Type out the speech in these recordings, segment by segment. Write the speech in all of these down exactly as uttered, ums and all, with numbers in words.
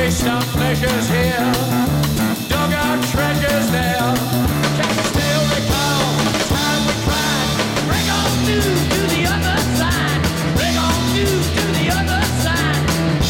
Chased our pleasures here, dug our treasures there. Can you still recall the time we cried? Bring on through to the other side. Bring on through to the other side.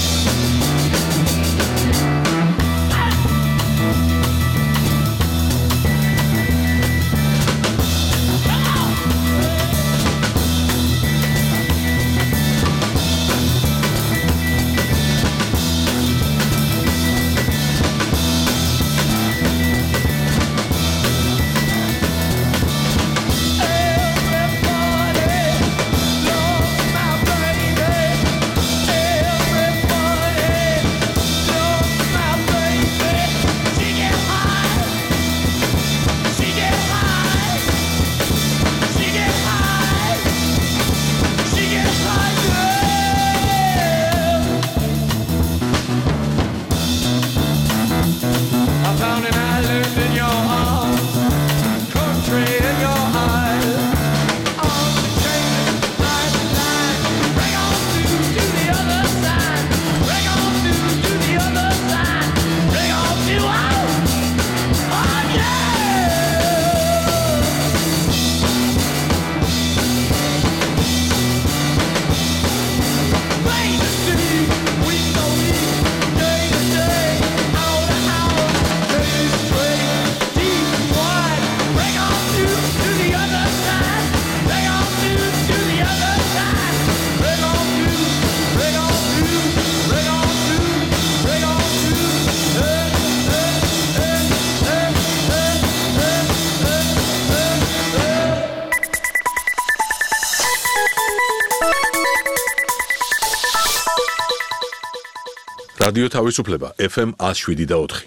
რადიო თავისუფლება ეფ ემ one oh seven და four.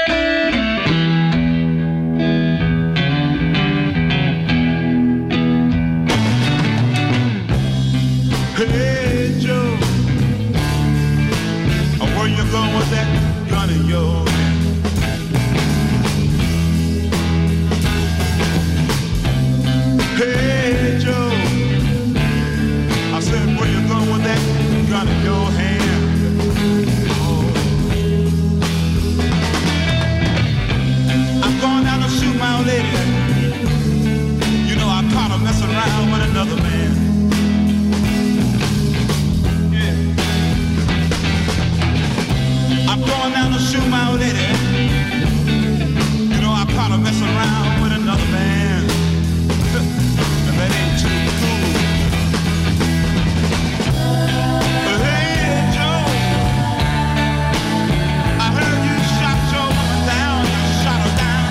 Hey Joe, where you going with that gun in your hand? Hey Joe, I said where you going with that gun in your hand? Going down to shoot my old lady. You know I caught her messing around with another man. Yeah. I'm going down to shoot my old lady. You know I caught her messing around with another man. And that ain't too cool. But hey Joe, I heard you shot your woman down. You shot her down.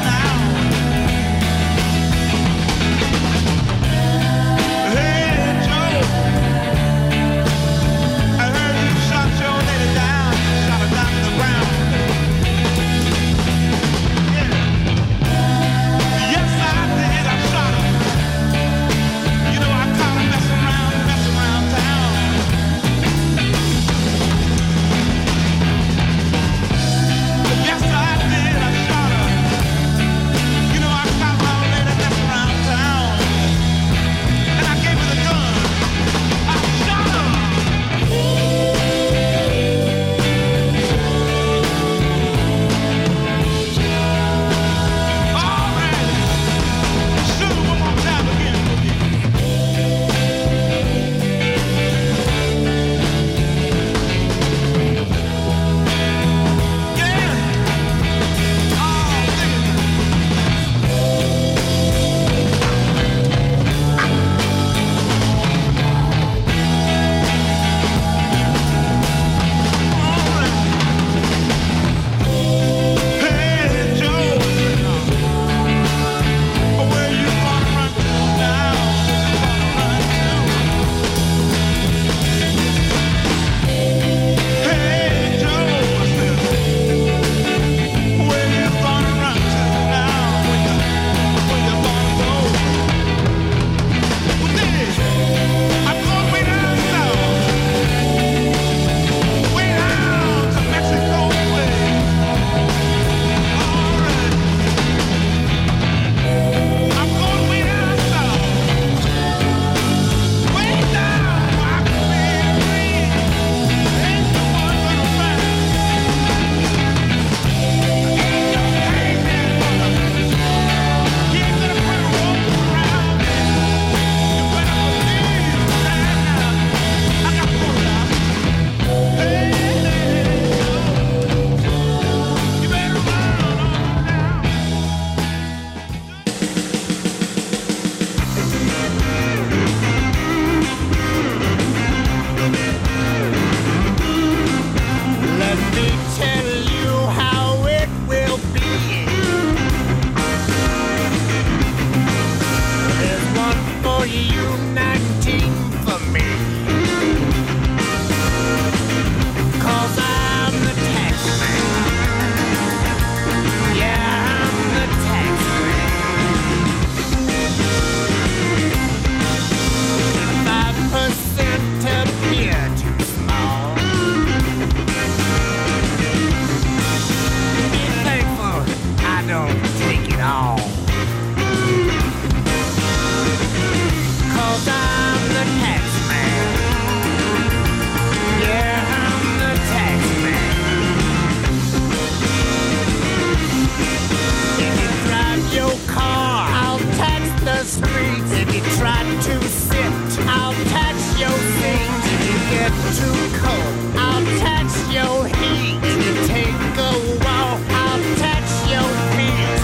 too cold, I'll touch your heat. You take a walk, I'll touch your feet.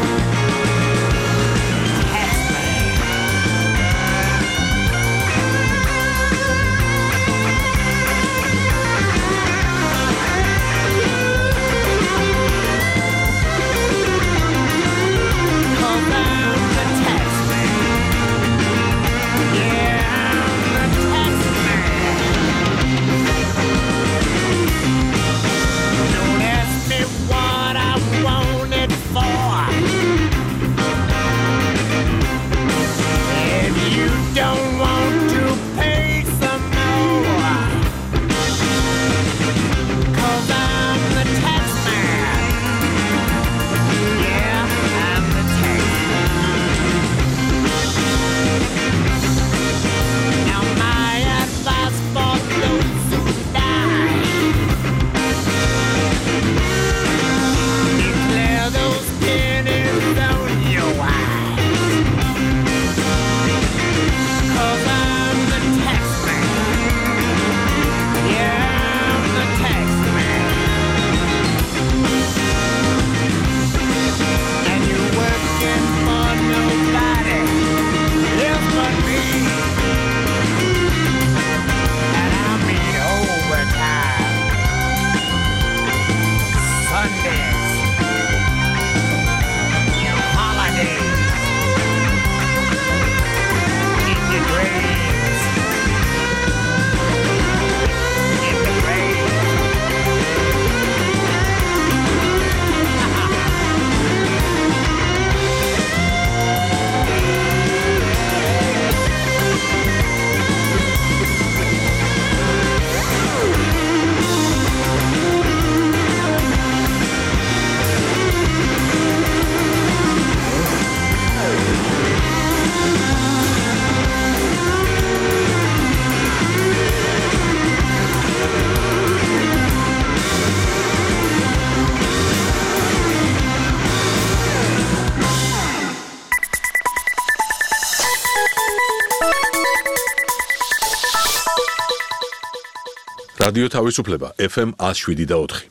Tax man. Cause I'm the tax man. Yeah, I'm the tax man. Don't ask me what I want it for. If you don't want to pay some more, cause I'm the tax man. Yeah, I'm the tax man. Now my advice for those who die: declare those pennies on your eyes. Cause I'm the tax man. Yeah, I'm the tax man. And you're working for nobody else but me. And I mean overtime, Sundays, holidays, in your dreams, in the rain. რადიო თავისუფლება ეფ ემ one oh seven და four.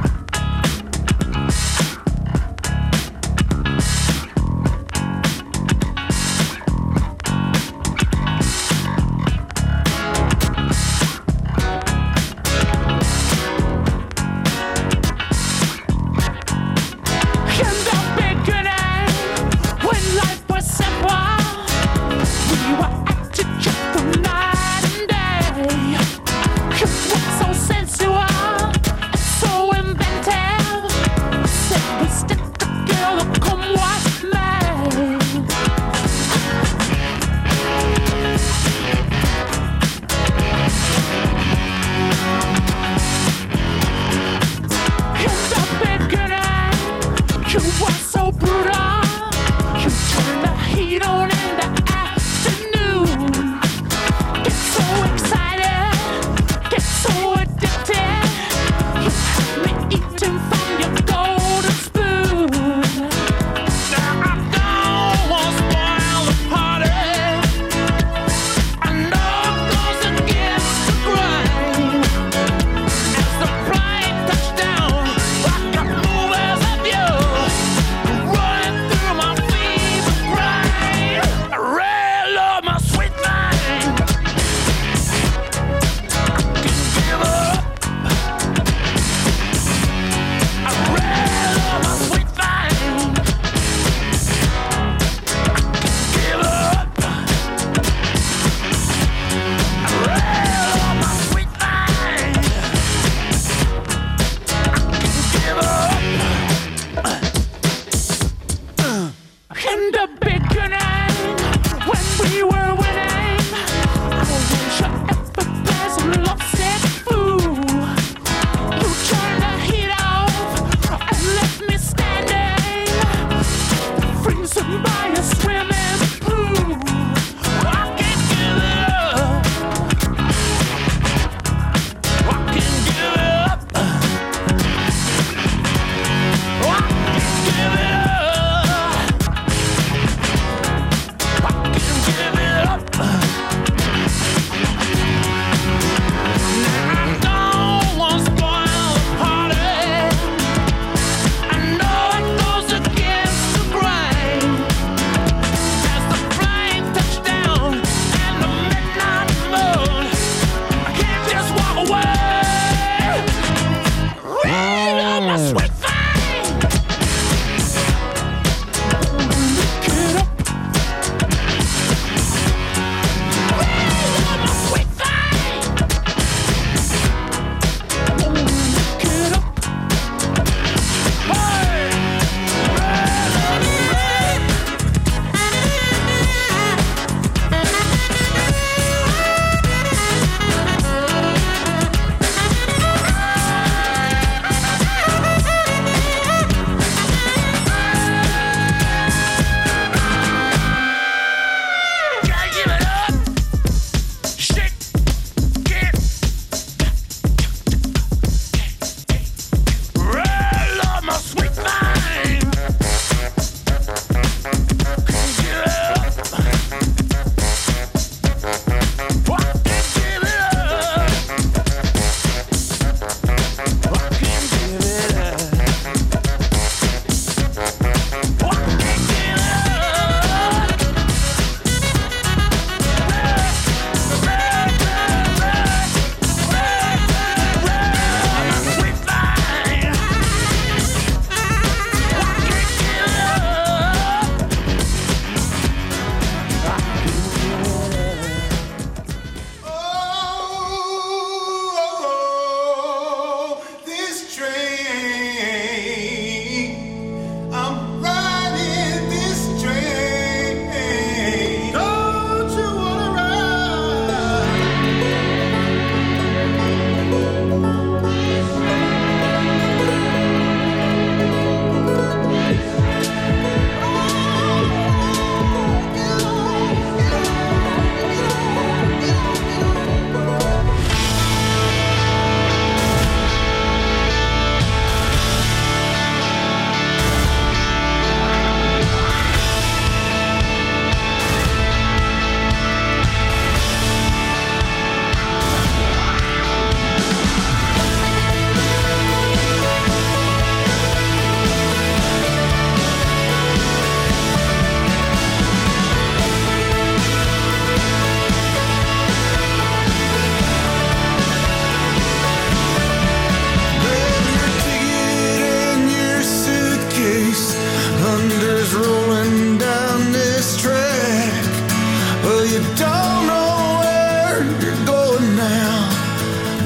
In the beginning, when life was simple, we were acting just for night and day. It was so sensual and so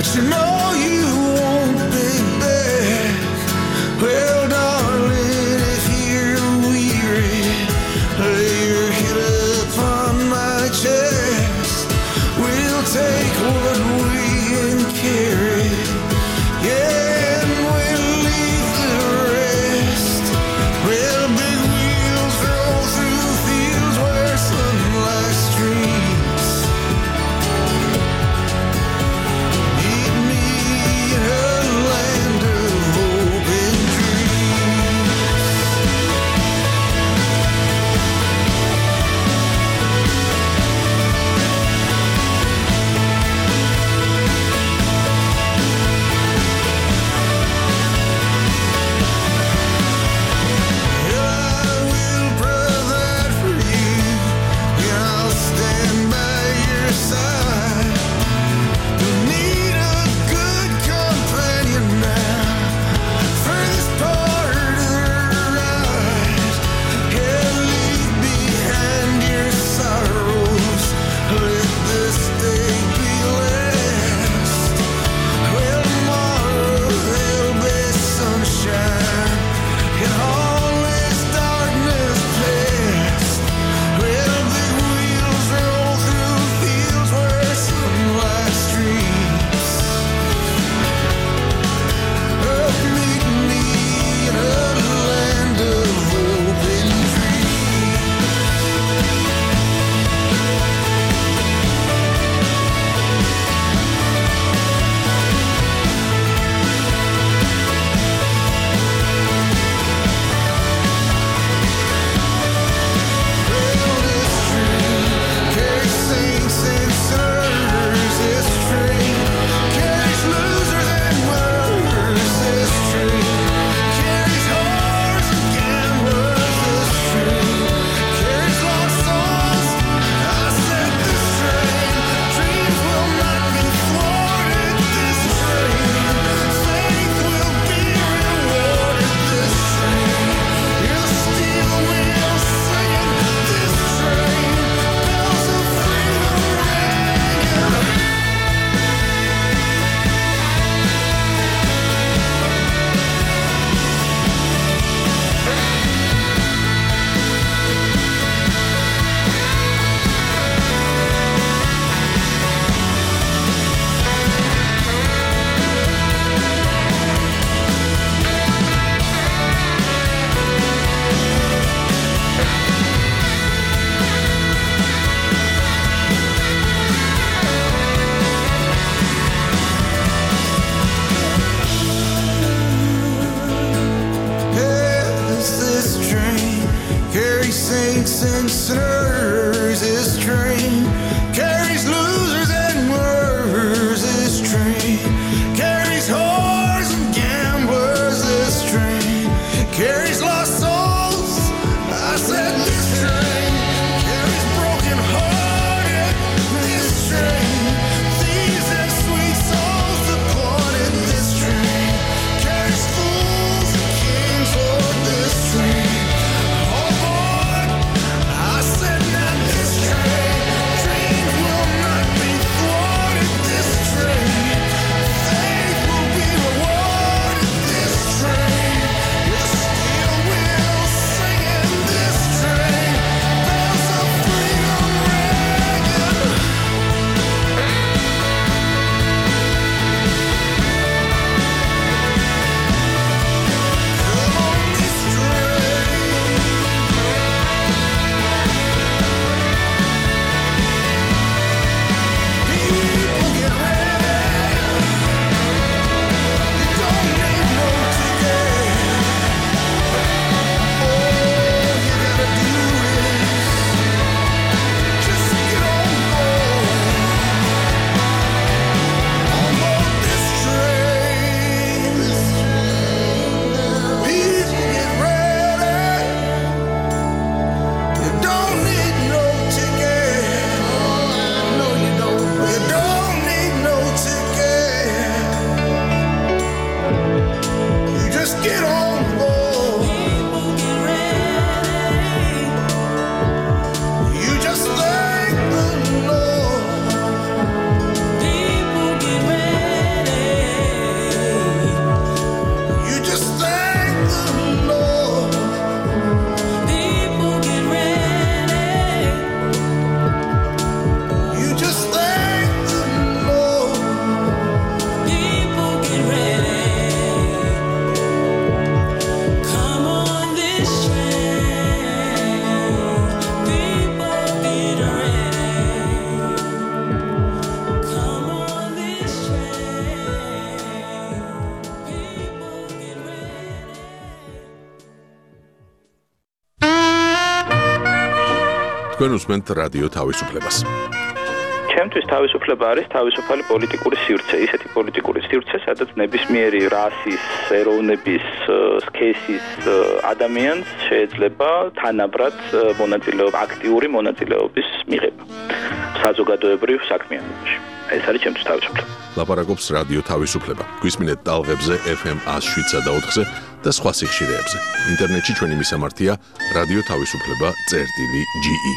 but you know you won't be back. Well, darling, if you're weary, lay your head upon my chest. We'll take what we can carry, yeah, and we'll leave the rest. Well, big wheels roll through fields where sunlight streams. Meet me in a land of hope and dreams. I will provide for you, and I'll stand by your side. You need a good companion now for this part of the ride. Yeah, leave behind your sorrows, let this day be last. Well, tomorrow there'll be sunshine, and all this darkness past. Well, big wheels roll through fields where sunlight streams. Oh, meet me in a land of hope and dreams. Well, this train carries saints and sinners. This train carries losers and winners. This train carries whores and gamblers. This train carries lost souls. I said this train, dreams will not be thwarted. This train, faith will be rewarded. This train, you'll steal wheel singing. This train, bells of freedom ringing. Yes, this train carries saints and sinners. This train carries losers and winners. This train carries whores and gamblers. This train carries lost souls. I said this train carries broken hearted. This train, thieves and sweet souls departed. This train carries fools and kings. Lord, this train, oh Lord, I said not this train თქვენ უსმენთ რადიო თავისუფლებას. ჩემთვის თავისუფლება არის თავისუფალი პოლიტიკური სივრცე, ისეთი პოლიტიკური სივრცე, სადაც ნებისმიერი რასის, ეროვნების, სქესის ადამიანს შეიძლება თანაბრად მონაწილეობა, აქტიური მონაწილეობის მიღება საზოგადოებრივ საქმიანობაში. ეს არის ჩემთვის თავისუფლება. ლაპარაკობს რადიო თავისუფლება. გვისმინეთ ტალღებზე ეფ ემ one oh seven და ოთხზე და სხვა სიხშირეებზე. ინტერნეტში ჩვენი მისამართია რადიო თავისუფლება წერტილი ჯი ი.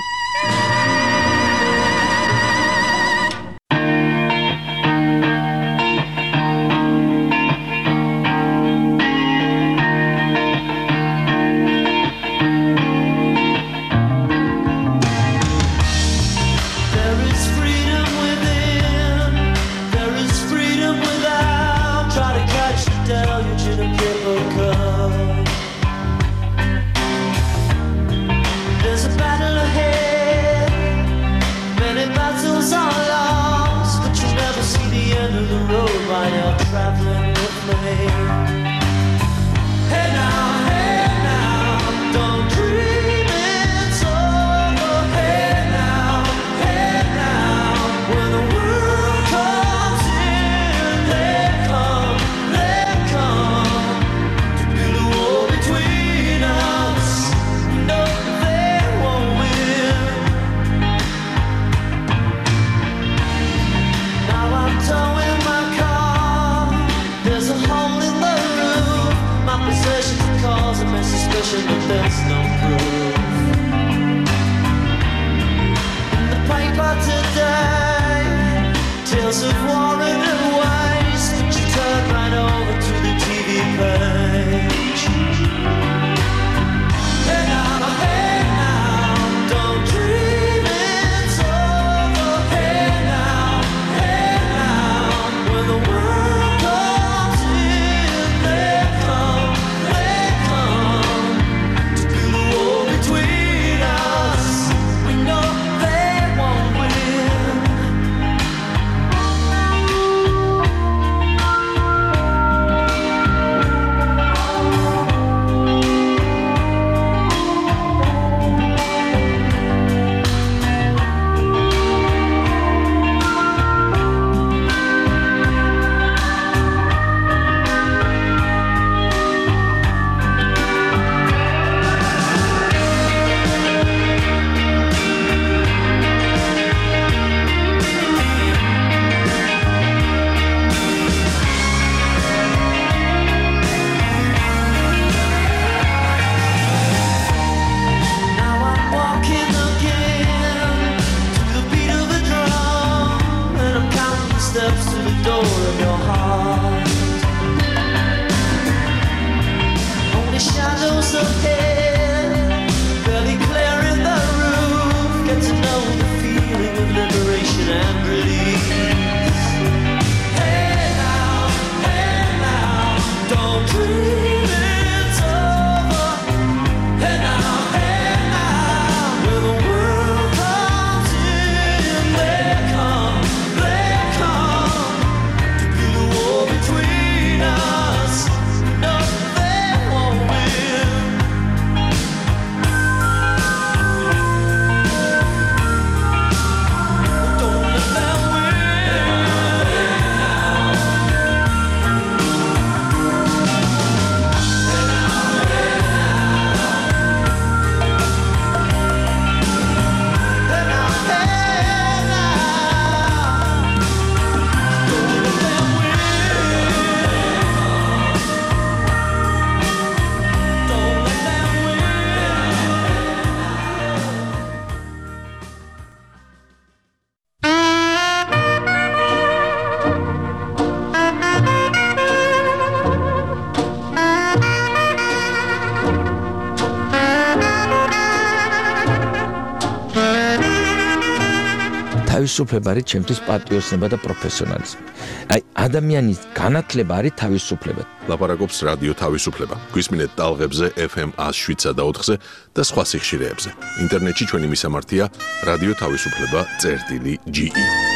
თავისუფლება არის ჩემთვის პატრიოტიზმი და პროფესიონალიზმი. აი ადამიანის განათლება არის თავისუფლება. ლაპარაკობს რადიო თავისუფლება. გვისმინეთ ტალღებზე ეფ ემ one oh seven და ოთხზე და სხვა სიხშირეებზე. ინტერნეტში ჩვენი მისამართია რადიო თავისუფლება წერტილი ჯი ი.